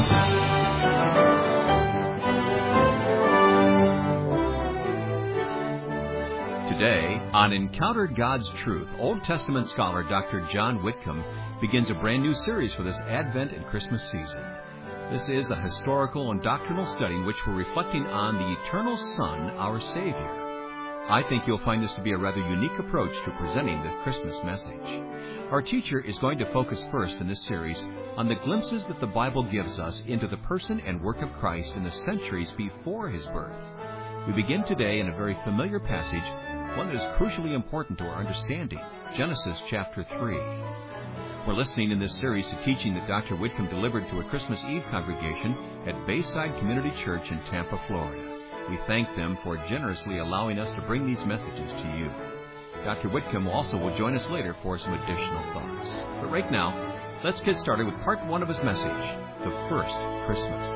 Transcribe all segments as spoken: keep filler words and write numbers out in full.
Today, on Encounter God's Truth, Old Testament scholar Doctor John Whitcomb begins a brand new series for this Advent and Christmas season. This is a historical and doctrinal study in which we're reflecting on the eternal Son, our Savior. I think you'll find this to be a rather unique approach to presenting the Christmas message. Our teacher is going to focus first in this series on the glimpses that the Bible gives us into the person and work of Christ in the centuries before His birth. We begin today in a very familiar passage, one that is crucially important to our understanding, Genesis chapter three. We're listening in this series to teaching that Doctor Whitcomb delivered to a Christmas Eve congregation at Bayside Community Church in Tampa, Florida. We thank them for generously allowing us to bring these messages to you. Doctor Whitcomb also will join us later for some additional thoughts. But right now, let's get started with part one of his message, The First Christmas.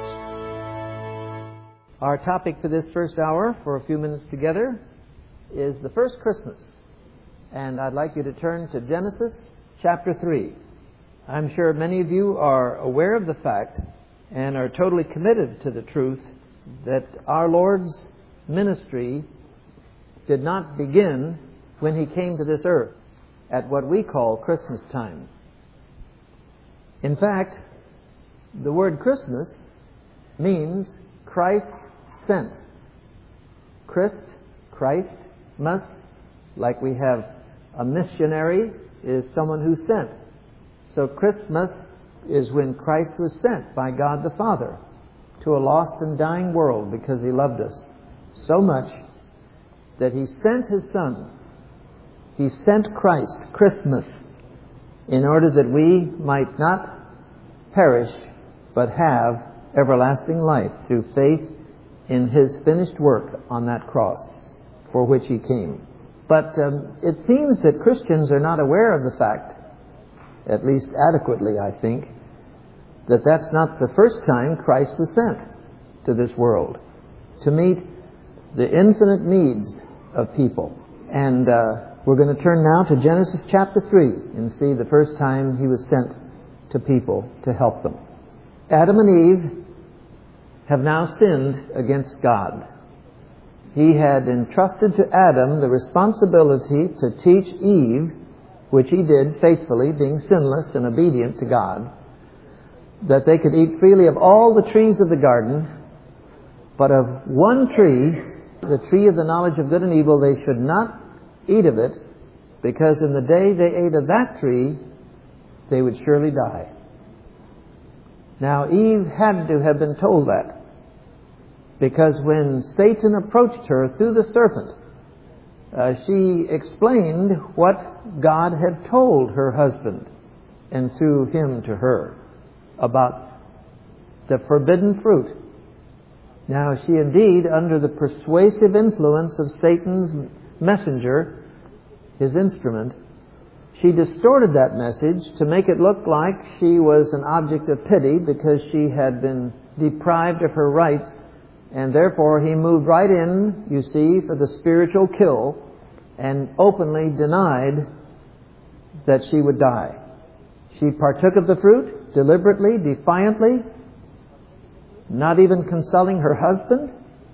Our topic for this first hour, for a few minutes together, is the first Christmas. And I'd like you to turn to Genesis chapter three. I'm sure many of you are aware of the fact and are totally committed to the truth that our Lord's ministry did not begin when He came to this earth at what we call Christmas time. In fact, the word Christmas means Christ sent. Christ, Christ, must, like we have a missionary, is someone who's sent. So Christmas is when Christ was sent by God the Father to a lost and dying world because He loved us so much that He sent His Son. He sent Christ, Christmas, in order that we might not perish but have everlasting life through faith in His finished work on that cross for which He came. But um, it seems that Christians are not aware of the fact, at least adequately, I think, that that's not the first time Christ was sent to this world to meet the infinite needs of people. And uh, we're going to turn now to Genesis chapter three and see the first time He was sent to people to help them. Adam and Eve have now sinned against God. He had entrusted to Adam the responsibility to teach Eve, which he did faithfully, being sinless and obedient to God, that they could eat freely of all the trees of the garden, but of one tree, the tree of the knowledge of good and evil, they should not eat of it, because in the day they ate of that tree, they would surely die. Now, Eve had to have been told that, because when Satan approached her through the serpent, uh, she explained what God had told her husband, and through him to her, about the forbidden fruit. Now, she indeed, under the persuasive influence of Satan's messenger, his instrument, she distorted that message to make it look like she was an object of pity because she had been deprived of her rights, and therefore he moved right in, you see, for the spiritual kill, and openly denied that she would die. She partook of the fruit deliberately, defiantly, not even consulting her husband,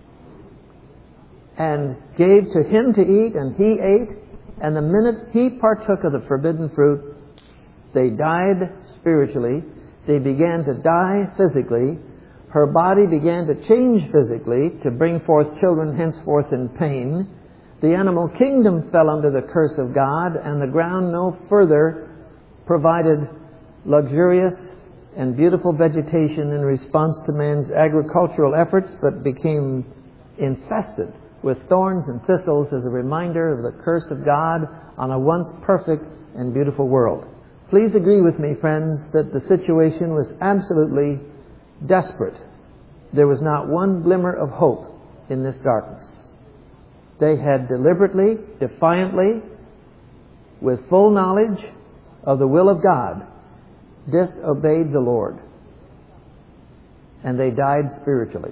and gave to him to eat, and he ate. And the minute he partook of the forbidden fruit, they died spiritually. They began to die physically. Her body began to change physically to bring forth children henceforth in pain. The animal kingdom fell under the curse of God, and the ground no further provided luxurious and beautiful vegetation in response to man's agricultural efforts, but became infested with thorns and thistles as a reminder of the curse of God on a once perfect and beautiful world. Please agree with me, friends, that the situation was absolutely desperate. There was not one glimmer of hope in this darkness. They had deliberately, defiantly, with full knowledge of the will of God, disobeyed the Lord. And they died spiritually.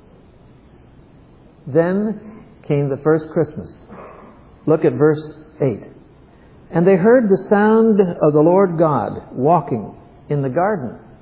Then came the first Christmas. Look at verse eight. And they heard the sound of the Lord God walking in the garden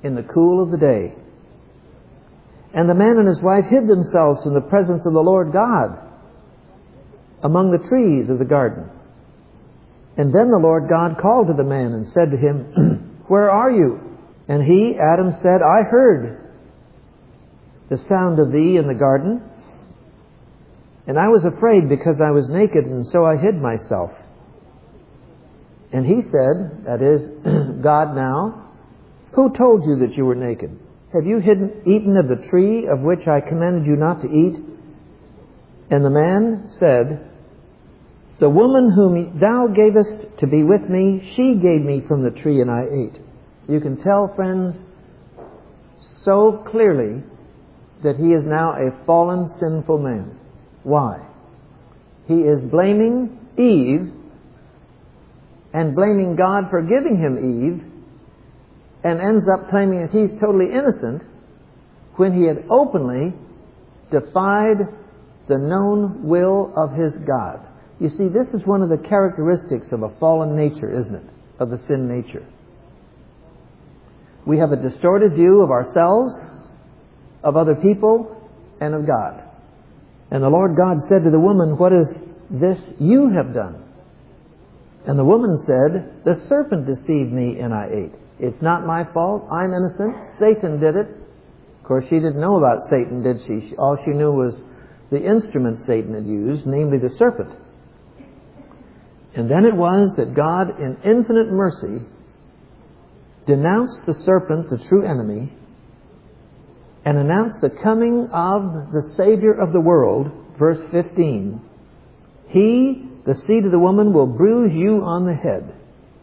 in the cool of the day. And the man and his wife hid themselves from the presence of the Lord God among the trees of the garden. And then the Lord God called to the man and said to him, Where are you? And he, Adam, said, I heard the sound of thee in the garden, and I was afraid because I was naked, and so I hid myself. And he said, that is, God now, who told you that you were naked? Have you hidden, eaten of the tree of which I commanded you not to eat? And the man said, The woman whom thou gavest to be with me, she gave me from the tree, and I ate. You can tell, friends, so clearly that he is now a fallen, sinful man. Why? He is blaming Eve and blaming God for giving him Eve, and ends up claiming that he's totally innocent when he had openly defied the known will of his God. You see, this is one of the characteristics of a fallen nature, isn't it? Of the sin nature. We have a distorted view of ourselves, of other people, and of God. And the Lord God said to the woman, What is this you have done? And the woman said, The serpent deceived me and I ate. It's not my fault. I'm innocent. Satan did it. Of course, she didn't know about Satan, did she? All she knew was the instrument Satan had used, namely the serpent. And then it was that God, in infinite mercy, denounced the serpent, the true enemy, and announced the coming of the Savior of the world, verse fifteen. He, the seed of the woman, will bruise you on the head.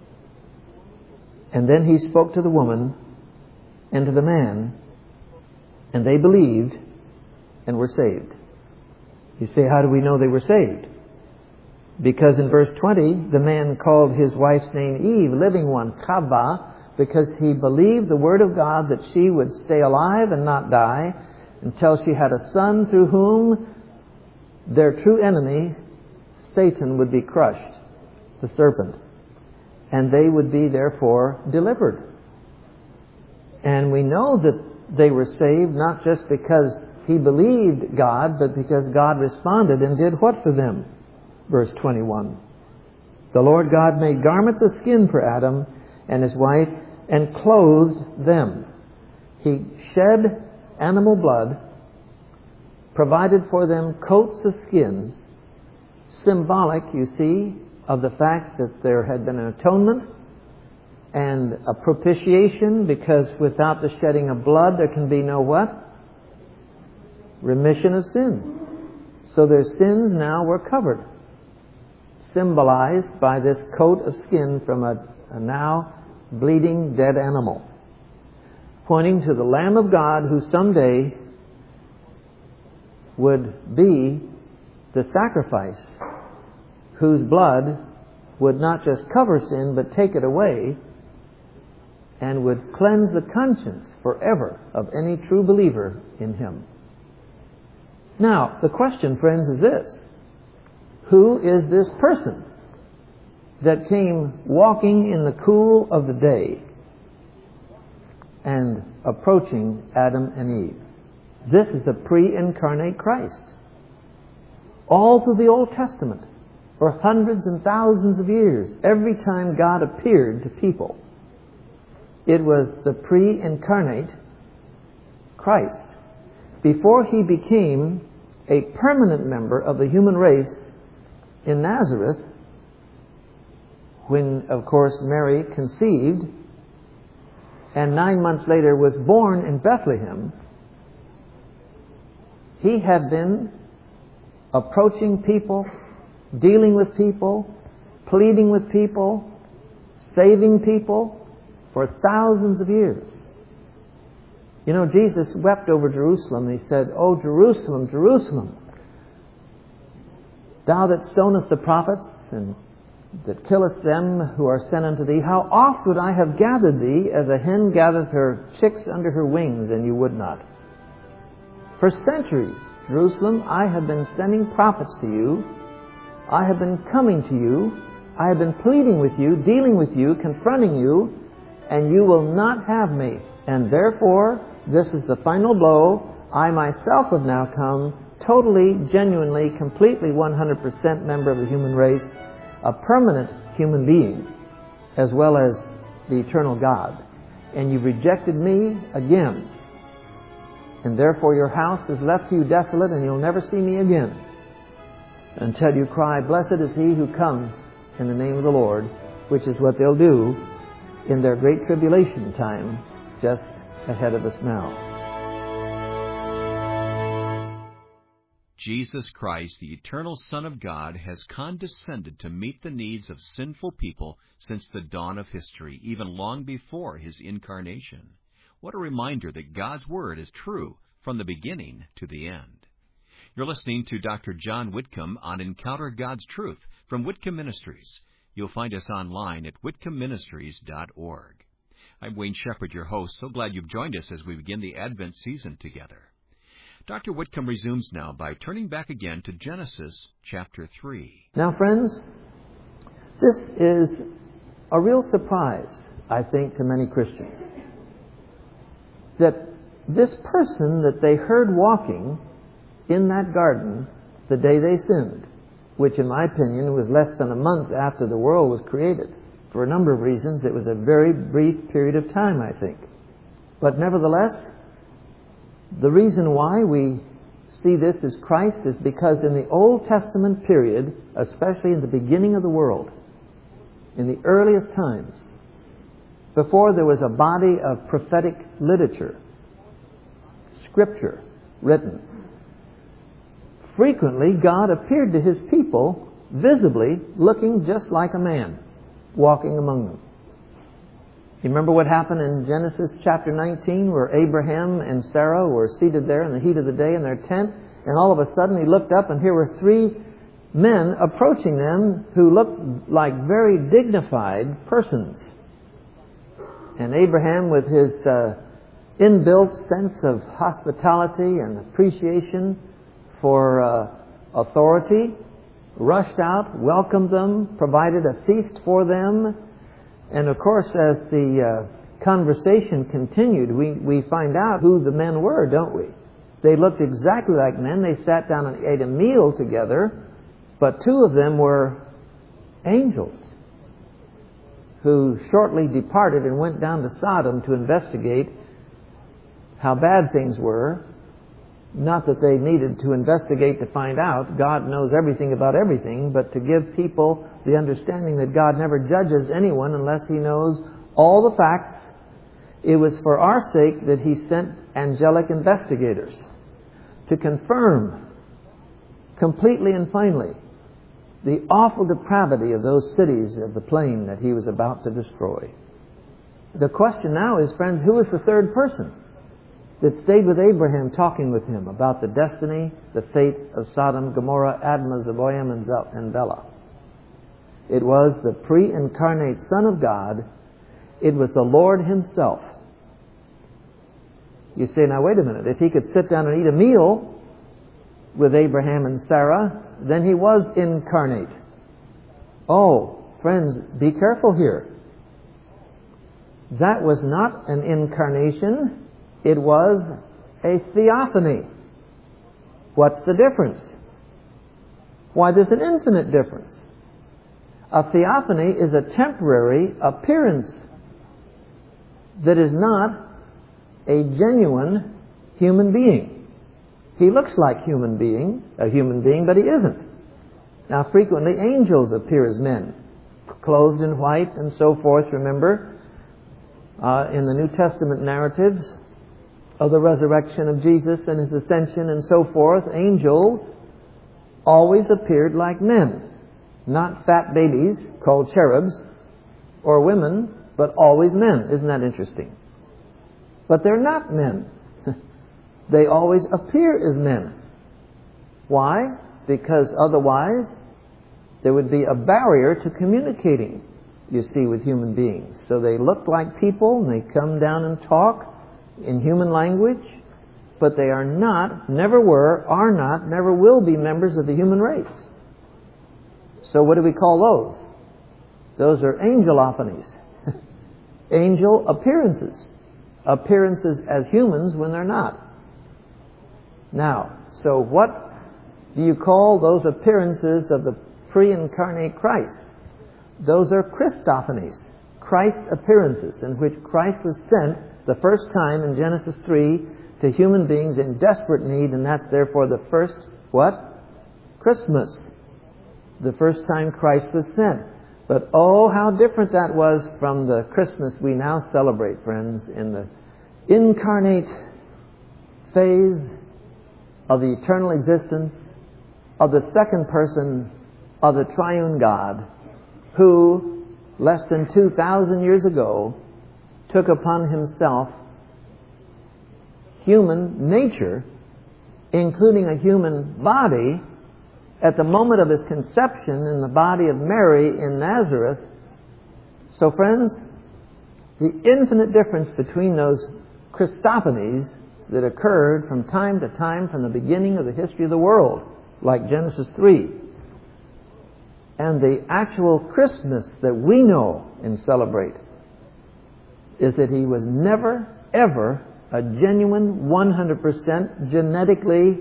And then he spoke to the woman and to the man, and they believed and were saved. You say, how do we know they were saved? Because in verse twenty, the man called his wife's name Eve, living one, Chava, because he believed the word of God that she would stay alive and not die until she had a son through whom their true enemy, Satan, would be crushed, the serpent. And they would be therefore delivered. And we know that they were saved not just because he believed God, but because God responded and did what for them? Verse twenty-one. The Lord God made garments of skin for Adam and his wife and clothed them. He shed animal blood, provided for them coats of skin, symbolic, you see, of the fact that there had been an atonement and a propitiation, because without the shedding of blood there can be no what? Remission of sin. So their sins now were covered, symbolized by this coat of skin from a, a now bleeding dead animal, pointing to the Lamb of God who someday would be the sacrifice, whose blood would not just cover sin but take it away, and would cleanse the conscience forever of any true believer in him. Now, the question, friends, is this: who is this person that came walking in the cool of the day and approaching Adam and Eve? This is the pre-incarnate Christ. All through the Old Testament, for hundreds and thousands of years, every time God appeared to people, it was the pre-incarnate Christ. Before he became a permanent member of the human race in Nazareth, when, of course, Mary conceived and nine months later was born in Bethlehem, he had been approaching people, dealing with people, pleading with people, saving people for thousands of years. You know, Jesus wept over Jerusalem. He said, "O Jerusalem, Jerusalem, thou that stonest the prophets and that killest them who are sent unto thee, how oft would I have gathered thee as a hen gathereth her chicks under her wings, and you would not. For centuries, Jerusalem, I have been sending prophets to you. I have been coming to you. I have been pleading with you, dealing with you, confronting you, and you will not have me. And therefore, this is the final blow. I myself have now come totally, genuinely, completely one hundred percent member of the human race, a permanent human being, as well as the eternal God. And you've rejected me again. And therefore your house is left to you desolate, and you'll never see me again until you cry, "Blessed is he who comes in the name of the Lord," which is what they'll do in their great tribulation time just ahead of us now. Jesus Christ, the eternal Son of God, has condescended to meet the needs of sinful people since the dawn of history, even long before his incarnation. What a reminder that God's Word is true from the beginning to the end. You're listening to Doctor John Whitcomb on Encounter God's Truth from Whitcomb Ministries. You'll find us online at whitcomb ministries dot org. I'm Wayne Shepherd, your host. So glad you've joined us as we begin the Advent season together. Doctor Whitcomb resumes now by turning back again to Genesis chapter three. Now, friends, this is a real surprise, I think, to many Christians. That this person that they heard walking in that garden the day they sinned, which in my opinion was less than a month after the world was created. For a number of reasons, it was a very brief period of time, I think. But nevertheless, the reason why we see this as Christ is because in the Old Testament period, especially in the beginning of the world, in the earliest times, before there was a body of prophetic literature, scripture written, frequently God appeared to his people visibly looking just like a man walking among them. You remember what happened in Genesis chapter nineteen, where Abraham and Sarah were seated there in the heat of the day in their tent, and all of a sudden he looked up and here were three men approaching them who looked like very dignified persons. And Abraham, with his uh, inbuilt sense of hospitality and appreciation for uh, authority, rushed out, welcomed them, provided a feast for them. And of course, as the uh, conversation continued, we, we find out who the men were, don't we? They looked exactly like men. They sat down and ate a meal together, but two of them were angels who shortly departed and went down to Sodom to investigate how bad things were. Not that they needed to investigate to find out. God knows everything about everything, but to give people the understanding that God never judges anyone unless He knows all the facts. It was for our sake that He sent angelic investigators to confirm completely and finally the awful depravity of those cities of the plain that He was about to destroy. The question now is, friends, who is the third person that stayed with Abraham talking with him about the destiny, the fate of Sodom, Gomorrah, Admah, Zeboim, and Bela? It was the pre-incarnate Son of God. It was the Lord Himself. You say, now wait a minute, if He could sit down and eat a meal with Abraham and Sarah, then He was incarnate. Oh, friends, be careful here. That was not an incarnation. It was a theophany. What's the difference? Why, there's an infinite difference. A theophany is a temporary appearance that is not a genuine human being. He looks like human being, a human being, but he isn't. Now, frequently angels appear as men, clothed in white and so forth. Remember, uh, in the New Testament narratives of the resurrection of Jesus and His ascension and so forth, angels always appeared like men. Not fat babies called cherubs or women, but always men. Isn't that interesting? But they're not men. They always appear as men. Why? Because otherwise there would be a barrier to communicating, you see, with human beings. So they look like people and they come down and talk in human language, but they are not, never were, are not, never will be members of the human race. So what do we call those? Those are angelophanies. Angel appearances. appearances as humans when they're not. Now, so what do you call those appearances of the pre-incarnate Christ? Those are Christophanies, Christ appearances, in which Christ was sent the first time in Genesis three to human beings in desperate need, and that's therefore the first, what? Christmas. The first time Christ was sent. But oh, how different that was from the Christmas we now celebrate, friends, in the incarnate phase of the eternal existence of the second person of the triune God, who, less than two thousand years ago, took upon himself human nature, including a human body, at the moment of his conception in the body of Mary in Nazareth. So, friends, the infinite difference between those Christophanies that occurred from time to time from the beginning of the history of the world, like Genesis three, and the actual Christmas that we know and celebrate, is that he was never, ever a genuine, one hundred percent genetically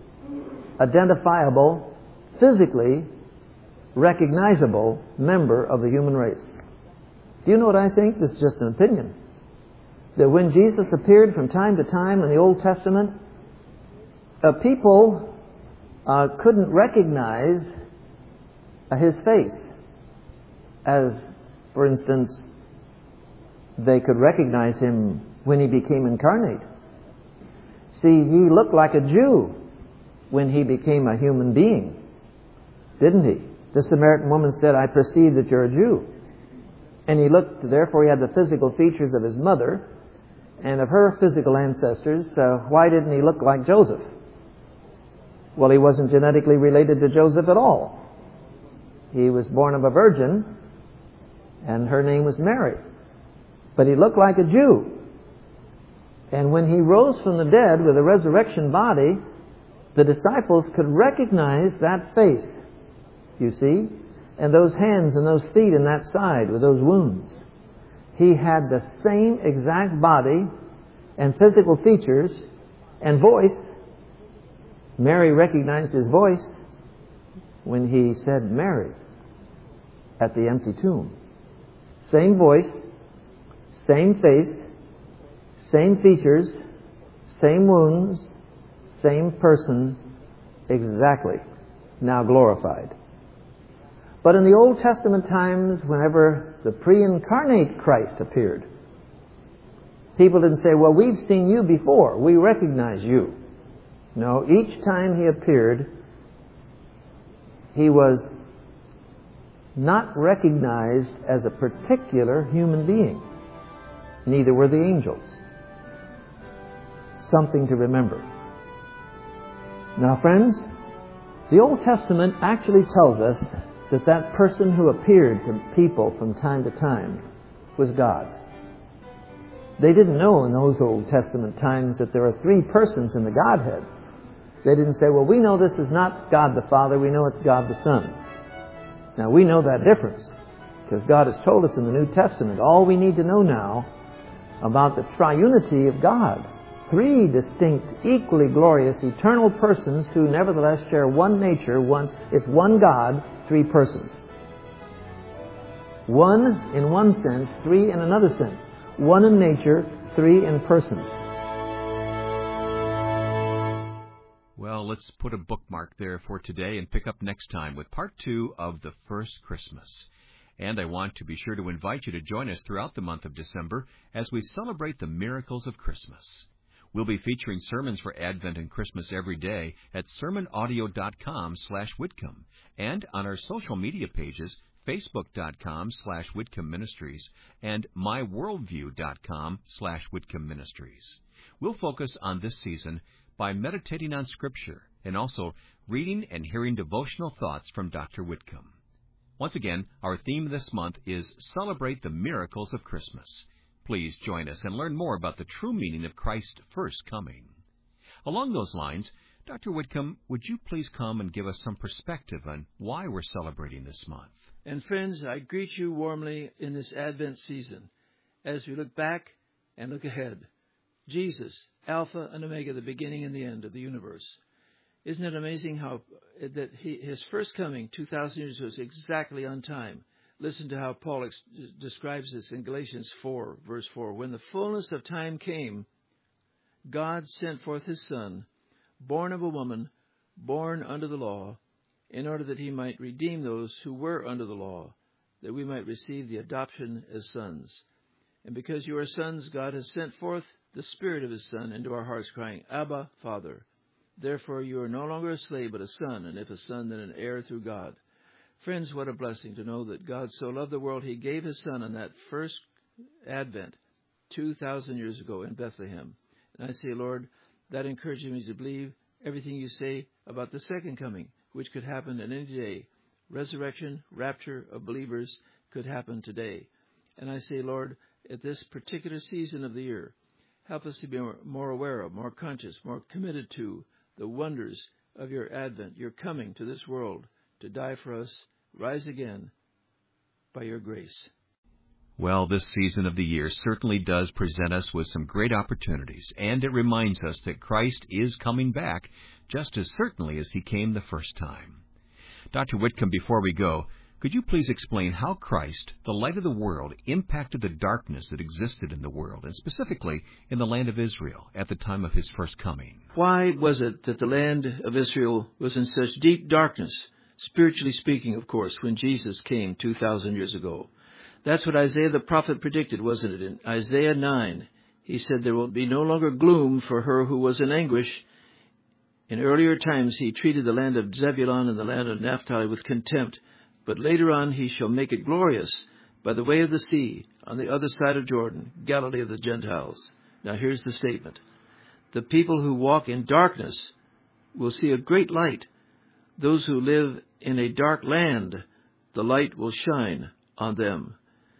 identifiable, physically recognizable member of the human race. Do you know what I think? This is just an opinion. That when Jesus appeared from time to time in the Old Testament, uh, people uh, couldn't recognize uh, his face. As, for instance, they could recognize him when he became incarnate. See, he looked like a Jew when he became a human being, didn't he? The Samaritan woman said, "I perceive that you're a Jew." And he looked, therefore he had the physical features of his mother and of her physical ancestors. So why didn't he look like Joseph? Well, he wasn't genetically related to Joseph at all. He was born of a virgin, and her name was Mary. But he looked like a Jew. And when he rose from the dead with a resurrection body, the disciples could recognize that face, you see, and those hands and those feet and that side with those wounds. He had the same exact body and physical features and voice. Mary recognized his voice when he said Mary at the empty tomb. Same voice, same face, same features, same wounds, same person, exactly, now glorified. But in the Old Testament times, whenever the pre-incarnate Christ appeared, people didn't say, "Well, we've seen you before. We recognize you." No, each time he appeared, he was not recognized as a particular human being. Neither were the angels. Something to remember. Now, friends, the Old Testament actually tells us that that person who appeared to people from time to time was God. They didn't know in those Old Testament times that there are three persons in the Godhead. They didn't say, "Well, we know this is not God the Father, we know it's God the Son." Now, we know that difference because God has told us in the New Testament all we need to know now about the triunity of God. Three distinct, equally glorious, eternal persons who nevertheless share one nature. One, it's one God, three persons. One in one sense, three in another sense. One in nature, three in persons. Well, let's put a bookmark there for today and pick up next time with part two of The First Christmas. And I want to be sure to invite you to join us throughout the month of December as we celebrate the miracles of Christmas. We'll be featuring sermons for Advent and Christmas every day at sermon audio dot com slash Whitcomb and on our social media pages, facebook dot com slash Whitcomb Ministries and my worldview dot com slash Whitcomb Ministries. We'll focus on this season by meditating on Scripture and also reading and hearing devotional thoughts from Doctor Whitcomb. Once again, our theme this month is Celebrate the Miracles of Christmas. Please join us and learn more about the true meaning of Christ's first coming. Along those lines, Doctor Whitcomb, would you please come and give us some perspective on why we're celebrating this month? And friends, I greet you warmly in this Advent season as we look back and look ahead. Jesus, Alpha and Omega, the beginning and the end of the universe. Isn't it amazing how that he, his first coming two thousand years ago was exactly on time? Listen to how Paul ex- describes this in Galatians four, verse four. When the fullness of time came, God sent forth his Son, born of a woman, born under the law, in order that he might redeem those who were under the law, that we might receive the adoption as sons. And because you are sons, God has sent forth the Spirit of his Son into our hearts, crying, Abba, Father. Therefore you are no longer a slave, but a son, and if a son, then an heir through God. Friends, what a blessing to know that God so loved the world, he gave his Son on that first Advent two thousand years ago in Bethlehem. And I say, Lord, that encourages me to believe everything you say about the second coming, which could happen at any day. Resurrection, rapture of believers could happen today. And I say, Lord, at this particular season of the year, help us to be more, more aware of, more conscious, more committed to the wonders of your advent, your coming to this world to die for us, rise again by your grace. Well, this season of the year certainly does present us with some great opportunities, and it reminds us that Christ is coming back just as certainly as he came the first time. Doctor Whitcomb, before we go, could you please explain how Christ, the light of the world, impacted the darkness that existed in the world, and specifically in the land of Israel at the time of his first coming? Why was it that the land of Israel was in such deep darkness, spiritually speaking, of course, when Jesus came two thousand years ago? That's what Isaiah the prophet predicted, wasn't it? In Isaiah nine, he said there will be no longer gloom for her who was in anguish. In earlier times, he treated the land of Zebulun and the land of Naphtali with contempt. But later on he shall make it glorious by the way of the sea, on the other side of Jordan, Galilee of the Gentiles. Now here's the statement. The people who walk in darkness will see a great light. Those who live in a dark land, the light will shine on them.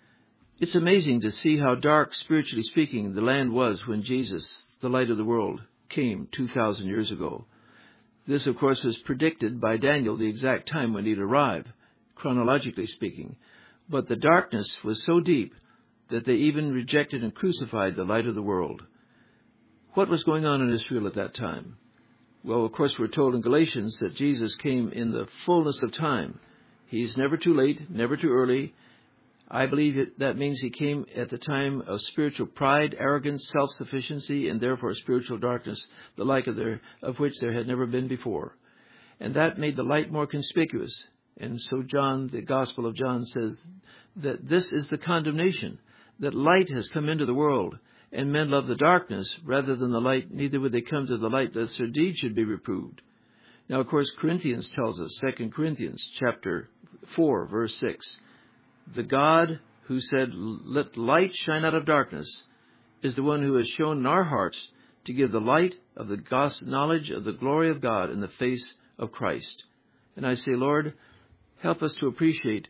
It's amazing to see how dark, spiritually speaking, the land was when Jesus, the light of the world, came two thousand years ago. This, of course, was predicted by Daniel, the exact time when he'd arrive, chronologically speaking. But the darkness was so deep that they even rejected and crucified the light of the world. What was going on in Israel at that time? Well, of course, we're told in Galatians that Jesus came in the fullness of time. He's never too late, never too early. I believe it, that means he came at the time of spiritual pride, arrogance, self-sufficiency, and therefore spiritual darkness, the like of, there, of which there had never been before. And that made the light more conspicuous. And so John, the Gospel of John, says that this is the condemnation, that light has come into the world, and men love the darkness rather than the light, neither would they come to the light lest their deeds should be reproved. Now, of course, Corinthians tells us, Second Corinthians chapter four, verse six, the God who said, let light shine out of darkness, is the one who has shown in our hearts to give the light of the gospel knowledge of the glory of God in the face of Christ. And I say, Lord, help us to appreciate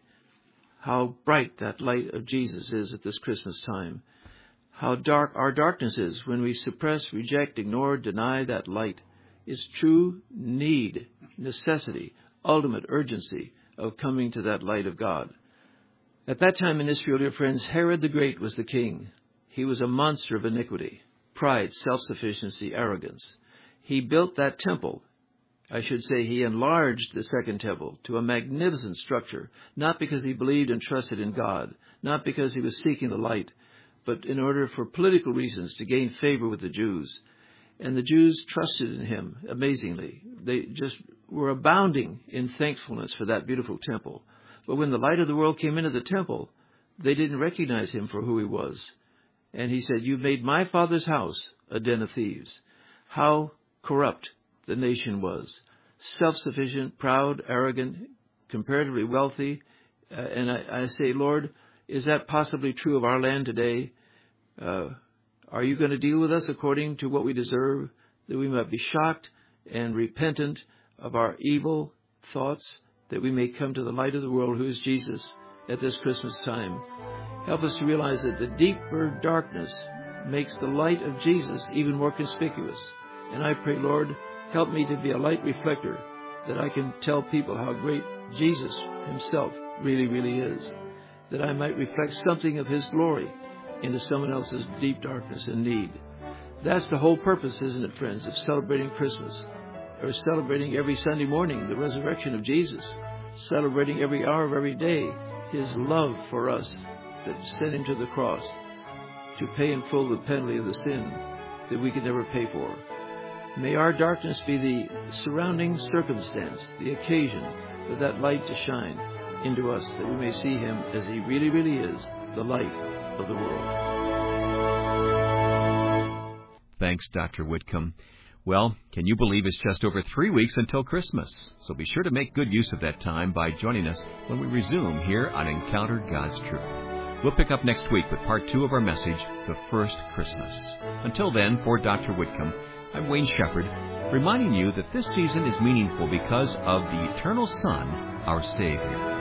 how bright that light of Jesus is at this Christmas time. How dark our darkness is when we suppress, reject, ignore, deny that light. It's true need, necessity, ultimate urgency of coming to that light of God. At that time in Israel, dear friends, Herod the Great was the king. He was a monster of iniquity, pride, self-sufficiency, arrogance. He built that temple. I should say he enlarged the second temple to a magnificent structure, not because he believed and trusted in God, not because he was seeking the light, but in order for political reasons to gain favor with the Jews. And the Jews trusted in him amazingly. They just were abounding in thankfulness for that beautiful temple. But when the light of the world came into the temple, they didn't recognize him for who he was. And he said, you've made my father's house a den of thieves. How corrupt the nation was. Self-sufficient, proud, arrogant, comparatively wealthy. Uh, and I, I say, Lord, is that possibly true of our land today? Uh, are you going to deal with us according to what we deserve, that we might be shocked and repentant of our evil thoughts, that we may come to the light of the world, who is Jesus, at this Christmas time? Help us to realize that the deeper darkness makes the light of Jesus even more conspicuous. And I pray, Lord, help me to be a light reflector, that I can tell people how great Jesus himself really, really is, that I might reflect something of his glory into someone else's deep darkness and need. That's the whole purpose, isn't it, friends, of celebrating Christmas, or celebrating every Sunday morning the resurrection of Jesus, celebrating every hour of every day His love for us that sent Him to the cross to pay in full the penalty of the sin that we could never pay for. May our darkness be the surrounding circumstance, the occasion for that light to shine into us, that we may see Him as He really, really is, the light of the world. Thanks, Doctor Whitcomb. Well, can you believe it's just over three weeks until Christmas? So be sure to make good use of that time by joining us when we resume here on Encounter God's Truth. We'll pick up next week with part two of our message, The First Christmas. Until then, for Doctor Whitcomb, I'm Wayne Shepherd, reminding you that this season is meaningful because of the eternal Son, our Savior.